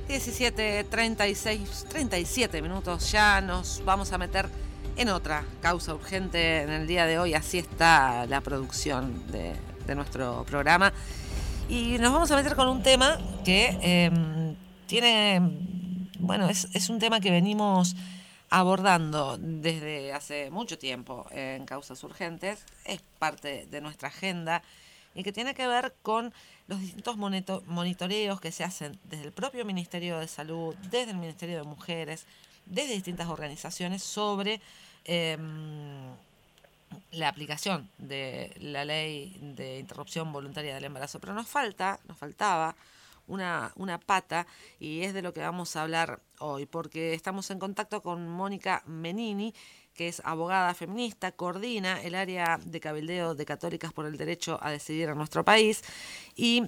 17:36, 37 minutos, ya nos vamos a meter en otra causa urgente en el día de hoy. Así está la producción de nuestro programa. Y nos vamos a meter con un tema que es un tema que venimos abordando desde hace mucho tiempo en Causas Urgentes. Es parte de nuestra agenda y que tiene que ver con los distintos monitoreos que se hacen desde el propio Ministerio de Salud, desde el Ministerio de Mujeres, desde distintas organizaciones sobre la aplicación de la ley de interrupción voluntaria del embarazo. Pero nos faltaba una pata, y es de lo que vamos a hablar hoy, porque estamos en contacto con Mónica Menini, que es abogada feminista, coordina el área de cabildeo de Católicas por el Derecho a Decidir en nuestro país, y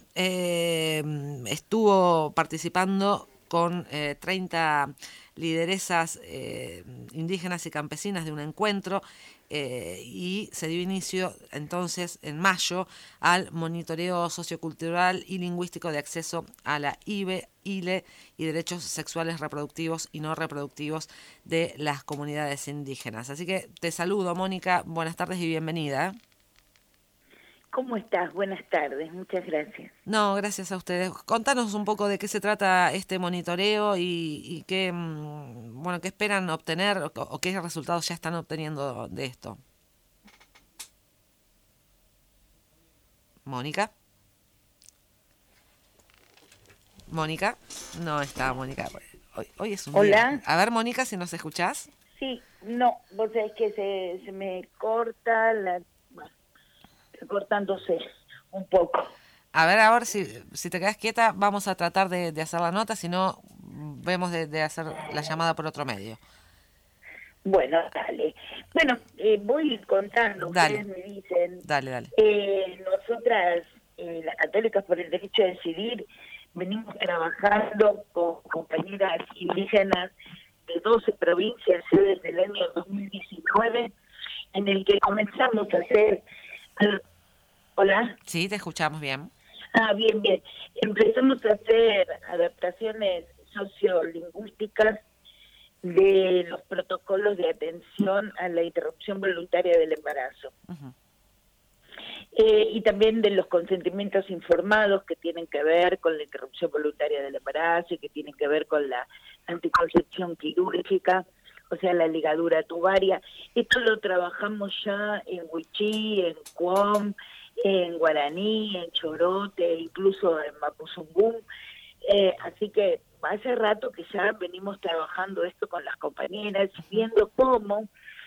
estuvo participando con 30 lideresas indígenas y campesinas de un encuentro, y se dio inicio entonces en mayo al monitoreo sociocultural y lingüístico de acceso a la IVE, ILE y derechos sexuales reproductivos y no reproductivos de las comunidades indígenas. Así que te saludo, Mónica, buenas tardes y bienvenida. ¿Cómo estás? Buenas tardes, muchas gracias. No, gracias a ustedes. Contanos un poco de qué se trata este monitoreo y qué, qué esperan obtener o qué resultados ya están obteniendo de esto. Mónica. Mónica, no está Mónica. Hoy es un Hola. día. A ver, Mónica, si nos escuchás. Sí, no, vos sabés que se me corta cortándose un poco. A ver si te quedas quieta, vamos a tratar de hacer la nota, si no, vemos de hacer la llamada por otro medio. Bueno, dale. Bueno, voy contando, dale. Ustedes me dicen. Dale. Nosotras, las Católicas por el Derecho a Decidir, venimos trabajando con compañeras indígenas de 12 provincias desde el año 2019, en el que comenzamos a hacer... ¿Hola? Sí, te escuchamos bien. Bien. Empezamos a hacer adaptaciones sociolingüísticas de los protocolos de atención a la interrupción voluntaria del embarazo. Uh-huh. Y también de los consentimientos informados que tienen que ver con la interrupción voluntaria del embarazo y que tienen que ver con la anticoncepción quirúrgica, o sea, la ligadura tubaria. Esto lo trabajamos ya en Wichí, en Cuom, en Guaraní, en Chorote, incluso en Mapuzungún. Así que hace rato que ya venimos trabajando esto con las compañeras, viendo cuál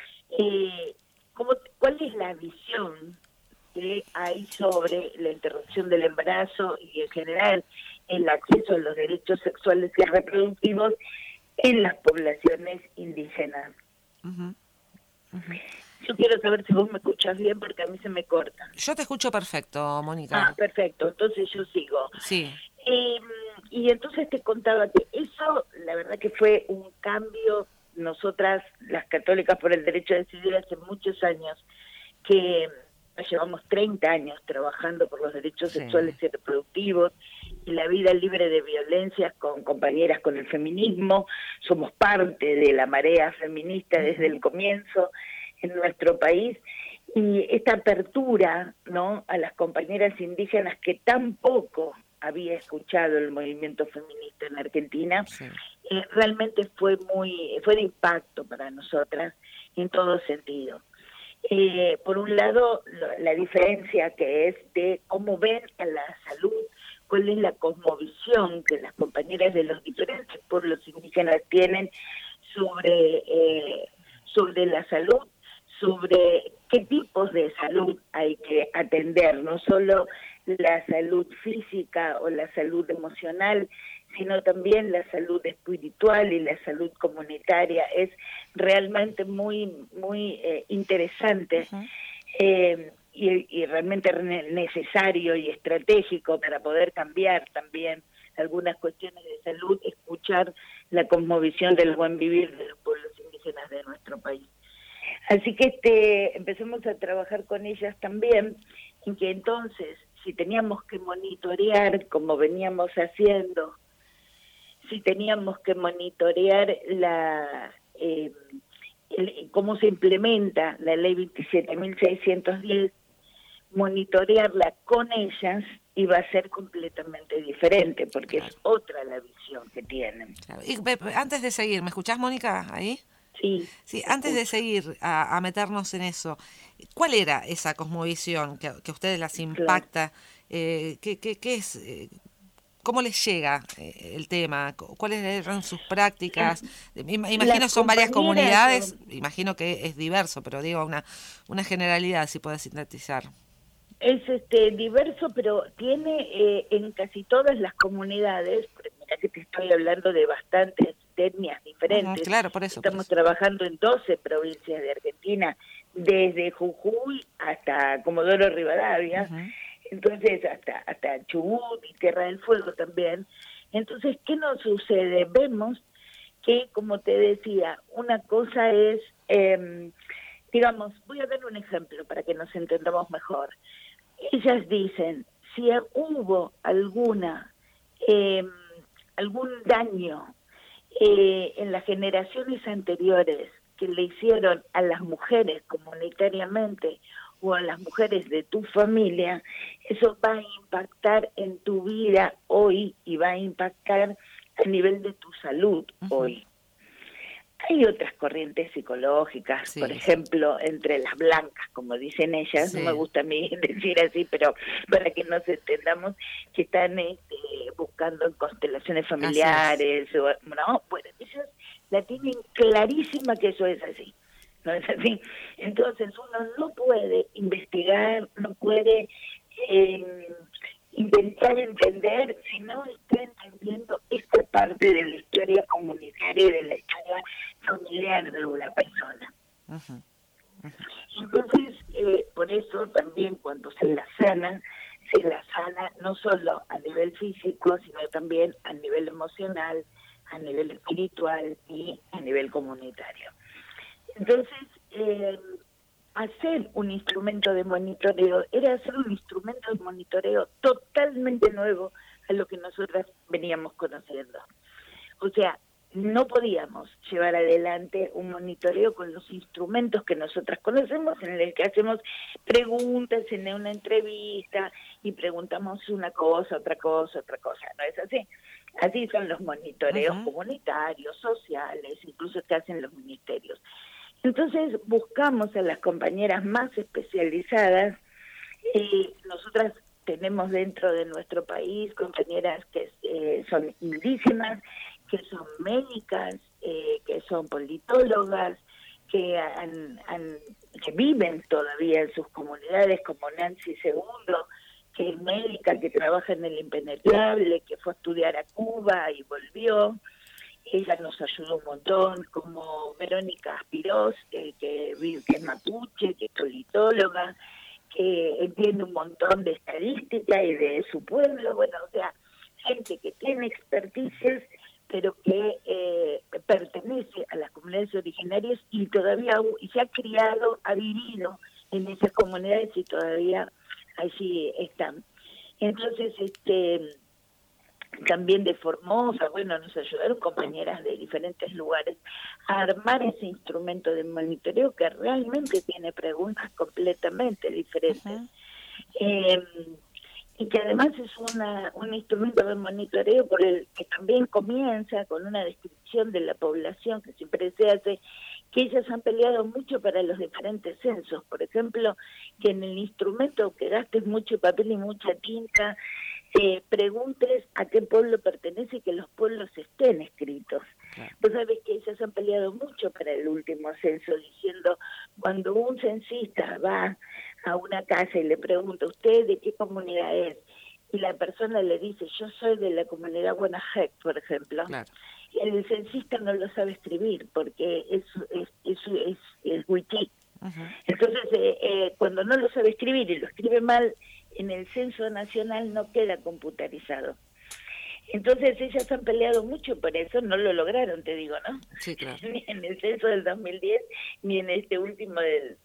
es la visión que hay sobre la interrupción del embarazo y en general el acceso a los derechos sexuales y reproductivos en las poblaciones indígenas. Uh-huh. Uh-huh. Yo quiero saber si vos me escuchás bien porque a mí se me corta. Yo te escucho perfecto, Mónica. Perfecto, entonces yo sigo. Sí. Y entonces te contaba que eso, la verdad que fue un cambio. Nosotras, las Católicas por el Derecho a Decidir, hace muchos años que llevamos 30 años trabajando por los derechos sexuales y reproductivos y la vida libre de violencias con compañeras con el feminismo. Somos parte de la marea feminista desde el comienzo en nuestro país, y esta apertura, ¿no?, a las compañeras indígenas que tampoco había escuchado el movimiento feminista en Argentina, realmente fue de impacto para nosotras en todo sentido. Por un lado, la diferencia que es de cómo ven a la salud, cuál es la cosmovisión que las compañeras de los diferentes pueblos indígenas tienen sobre la salud, sobre qué tipos de salud hay que atender, no solo la salud física o la salud emocional, sino también la salud espiritual y la salud comunitaria. Es realmente muy interesante. Uh-huh. Y realmente necesario y estratégico para poder cambiar también algunas cuestiones de salud, escuchar la cosmovisión del buen vivir de los pueblos indígenas de nuestro país. Así que empezamos a trabajar con ellas también, en que entonces, si teníamos que monitorear, como veníamos haciendo, si teníamos que monitorear cómo se implementa la ley 27.610, monitorearla con ellas iba a ser completamente diferente, porque es otra la visión que tienen. Claro. Y antes de seguir, ¿me escuchás, Mónica, ahí? Sí. Sí, antes de seguir a meternos en eso, ¿cuál era esa cosmovisión que a ustedes las impacta? Claro. ¿Qué es? ¿Cómo les llega el tema? ¿Cuáles eran sus prácticas? Imagino son varias comunidades, imagino que es diverso, pero digo una generalidad, si puedes sintetizar. Es diverso, pero tiene en casi todas las comunidades, mira que te estoy hablando de bastantes etnias diferentes. Claro, por eso. Estamos trabajando en 12 provincias de Argentina, desde Jujuy hasta Comodoro Rivadavia, entonces hasta Chubut y Tierra del Fuego también. Entonces, ¿qué nos sucede? Vemos que, como te decía, una cosa es, digamos, voy a dar un ejemplo para que nos entendamos mejor. Ellas dicen, si hubo algún daño en las generaciones anteriores que le hicieron a las mujeres comunitariamente o a las mujeres de tu familia, eso va a impactar en tu vida hoy y va a impactar a nivel de tu salud hoy. Hay otras corrientes psicológicas, por ejemplo, entre las blancas, como dicen ellas, no me gusta a mí decir así, pero para que nos entendamos, que están buscando en constelaciones familiares, bueno, ellas la tienen clarísima que eso es así, ¿no es así? Entonces uno no puede investigar, no puede intentar entender si no está entendiendo esta parte de la historia comunitaria y de la historia familiar de una persona. Entonces, por eso también cuando se la sana no solo a nivel físico, sino también a nivel emocional, a nivel espiritual y a nivel comunitario. Entonces, hacer un instrumento de monitoreo era hacer un instrumento de monitoreo totalmente nuevo a lo que nosotras veníamos conociendo. O sea, no podíamos llevar adelante un monitoreo con los instrumentos que nosotras conocemos, en el que hacemos preguntas en una entrevista y preguntamos una cosa, otra cosa, ¿no es así? Así son los monitoreos comunitarios, sociales, incluso que hacen los ministerios. Entonces buscamos a las compañeras más especializadas. Nosotras tenemos dentro de nuestro país compañeras que son indígenas, que son médicas, que son politólogas, que viven todavía en sus comunidades, como Nancy Segundo, que es médica, que trabaja en el Impenetrable, que fue a estudiar a Cuba y volvió. Ella nos ayudó un montón, como Verónica Aspirós, que es mapuche, que es politóloga, que entiende un montón de estadística y de su pueblo. Bueno, o sea, gente que tiene experticias, pero que pertenece a las comunidades originarias y todavía y se ha criado, ha vivido en esas comunidades y todavía allí están. Entonces, también de Formosa, bueno, nos ayudaron compañeras de diferentes lugares a armar ese instrumento de monitoreo que realmente tiene preguntas completamente diferentes. Y que además es un instrumento de monitoreo por el que también comienza con una descripción de la población que siempre se hace, que ellas han peleado mucho para los diferentes censos. Por ejemplo, que en el instrumento que gastes mucho papel y mucha tinta, preguntes a qué pueblo pertenece y que los pueblos estén escritos. Claro. Vos sabés que ellas han peleado mucho para el último censo, diciendo, cuando un censista va a una casa y le pregunta, ¿usted de qué comunidad es? Y la persona le dice, yo soy de la comunidad Guanajec, por ejemplo. Claro. Y el censista no lo sabe escribir, porque es wiki. Entonces, cuando no lo sabe escribir y lo escribe mal, en el censo nacional no queda computarizado. Entonces ellas han peleado mucho por eso, no lo lograron, te digo, ¿no? Sí, claro. Ni en el censo del 2010, ni en este último del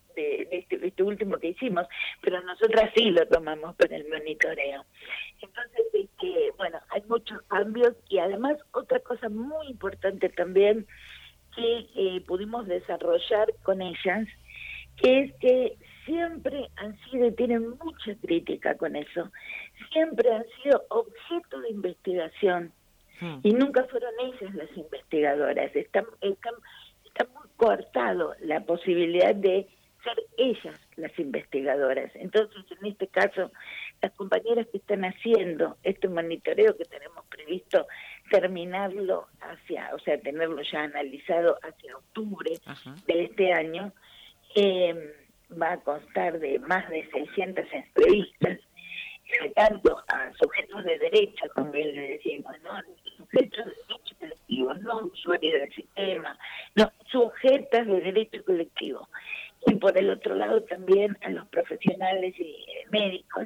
de este último que hicimos, pero nosotras sí lo tomamos con el monitoreo. Entonces, bueno, hay muchos cambios y además otra cosa muy importante también que pudimos desarrollar con ellas, que es que siempre han sido y tienen mucha crítica con eso, siempre han sido objeto de investigación y nunca fueron ellas las investigadoras. Está muy cortado la posibilidad de ser ellas las investigadoras. Entonces, en este caso, las compañeras que están haciendo este monitoreo que tenemos previsto terminarlo tenerlo ya analizado hacia octubre de este año, va a constar de más de 600 entrevistas, tanto a sujetos de derecho, como bien le decimos, ¿no? Sujetos de derecho colectivo, no usuarios del sistema, no, sujetas de derecho colectivo. Y por el otro lado también a los profesionales y médicos,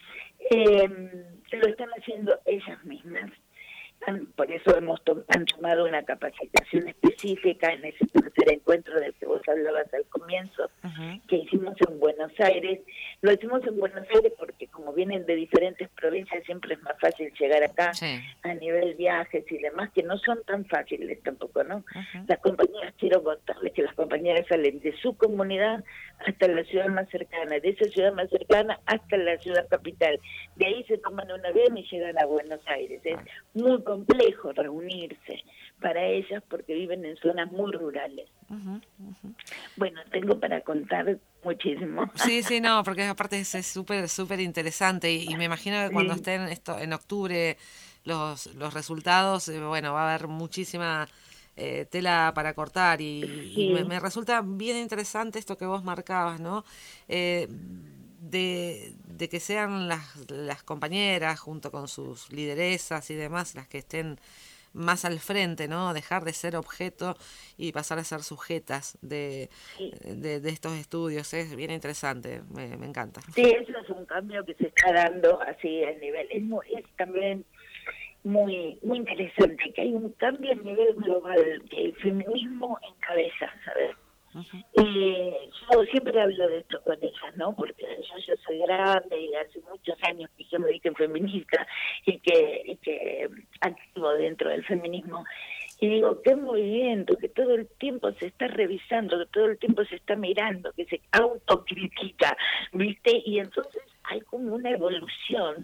lo están haciendo ellas mismas. Por eso han tomado una capacitación específica en ese tercer encuentro del que vos hablabas al comienzo, que hicimos en Buenos Aires. Lo hicimos en Buenos Aires porque como vienen de diferentes provincias siempre es más fácil llegar acá a nivel viajes y demás, que no son tan fáciles tampoco, ¿no? Las compañeras, quiero contarles que las compañeras salen de su comunidad hasta la ciudad más cercana, de esa ciudad más cercana hasta la ciudad capital. De ahí se toman un avión y llegan a Buenos Aires. Es muy complejo reunirse para ellas porque viven en zonas muy rurales. Bueno, tengo para contar muchísimo. Sí, no, porque aparte es súper interesante y me imagino que cuando estén en octubre los resultados, bueno, va a haber muchísima tela para cortar y me resulta bien interesante esto que vos marcabas, ¿no? De que sean las compañeras junto con sus lideresas y demás las que estén más al frente, ¿no? Dejar de ser objeto y pasar a ser sujetas de estos estudios. Es bien interesante, me encanta. Sí, eso es un cambio que se está dando así a nivel. Es también muy interesante que hay un cambio a nivel global, que el feminismo encabeza, ¿sabes? Yo siempre hablo de esto con ellas, ¿no? Porque yo soy grande y hace muchos años que yo me dije feminista y que activo dentro del feminismo. Y digo, qué movimiento, que todo el tiempo se está revisando, que todo el tiempo se está mirando, que se autocritica, ¿viste? Y entonces hay como una evolución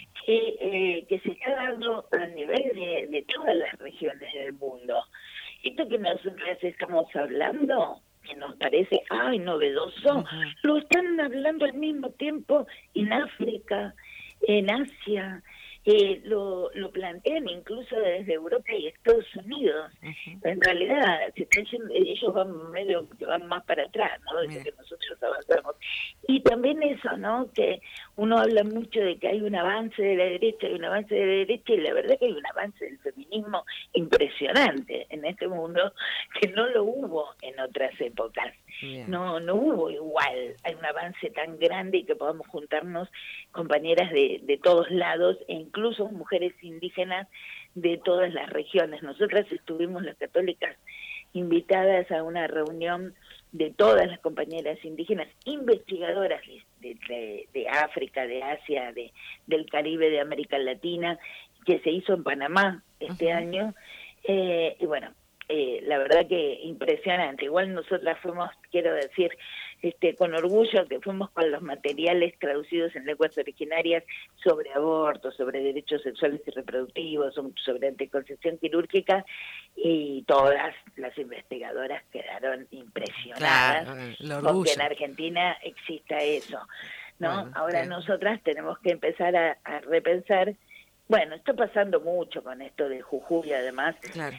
que se está dando a nivel de todas las regiones del mundo. Esto que nosotros estamos hablando, que nos parece novedoso, lo están hablando al mismo tiempo en África, en Asia, lo plantean incluso desde Europa y Estados Unidos. En realidad ellos van más para atrás, ¿no? Desde que nosotros avanzamos. Y también eso, ¿no? Que uno habla mucho de que hay un avance de la derecha, y la verdad que hay un avance del feminismo impresionante en este mundo que no lo hubo en otras épocas. No hubo igual, hay un avance tan grande y que podamos juntarnos compañeras de todos lados e incluso mujeres indígenas de todas las regiones. Nosotras estuvimos las católicas invitadas a una reunión de todas las compañeras indígenas investigadoras de África, de Asia, del Caribe, de América Latina, que se hizo en Panamá este año, y bueno, la verdad que impresionante. Igual nosotras fuimos, quiero decir, con orgullo que fuimos con los materiales traducidos en lenguas originarias sobre aborto, sobre derechos sexuales y reproductivos, sobre anticoncepción quirúrgica, y todas las investigadoras quedaron impresionadas con que en Argentina exista eso, ¿no? Bueno, ahora nosotras tenemos que empezar a repensar. Bueno, está pasando mucho con esto de Jujuy, además,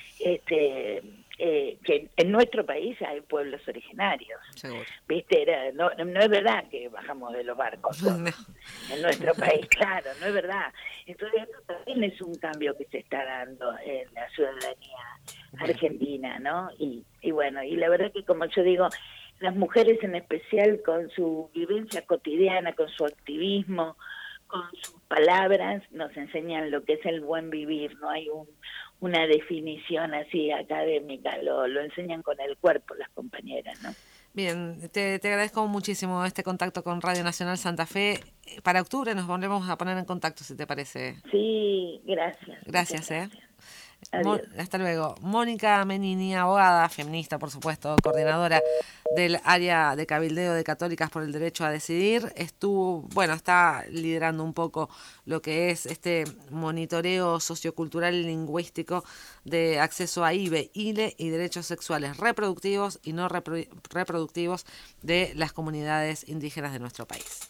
que en nuestro país hay pueblos originarios. Seguro. ¿Viste? No es verdad que bajamos de los barcos en nuestro país, claro, no es verdad. Entonces, eso también es un cambio que se está dando en la ciudadanía argentina, ¿no? Y bueno, y la verdad que, como yo digo, las mujeres en especial con su vivencia cotidiana, con su activismo, con sus palabras nos enseñan lo que es el buen vivir. No hay una definición así académica, lo enseñan con el cuerpo las compañeras, ¿no? Bien, te agradezco muchísimo este contacto con Radio Nacional Santa Fe. Para octubre nos volvemos a poner en contacto, si te parece. Sí, gracias. Gracias, Muchas gracias. Adiós. Hasta luego. Mónica Menini, abogada, feminista, por supuesto, coordinadora del área de cabildeo de Católicas por el Derecho a Decidir, está liderando un poco lo que es este monitoreo sociocultural y lingüístico de acceso a IBE, ILE y derechos sexuales reproductivos y no reproductivos de las comunidades indígenas de nuestro país.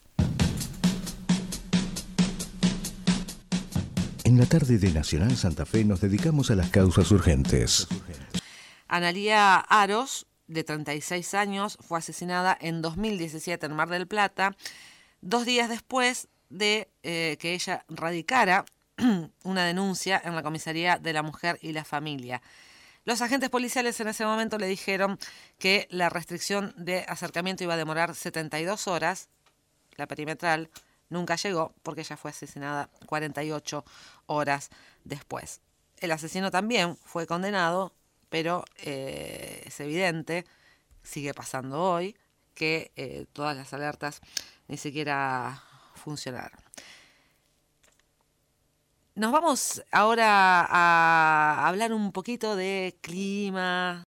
En la tarde de Nacional Santa Fe nos dedicamos a las causas urgentes. Analía Aros, de 36 años, fue asesinada en 2017 en Mar del Plata, 2 días después de que ella radicara una denuncia en la Comisaría de la Mujer y la Familia. Los agentes policiales en ese momento le dijeron que la restricción de acercamiento iba a demorar 72 horas, la perimetral. Nunca llegó porque ella fue asesinada 48 horas después. El asesino también fue condenado, pero es evidente, sigue pasando hoy, que todas las alertas ni siquiera funcionaron. Nos vamos ahora a hablar un poquito de clima,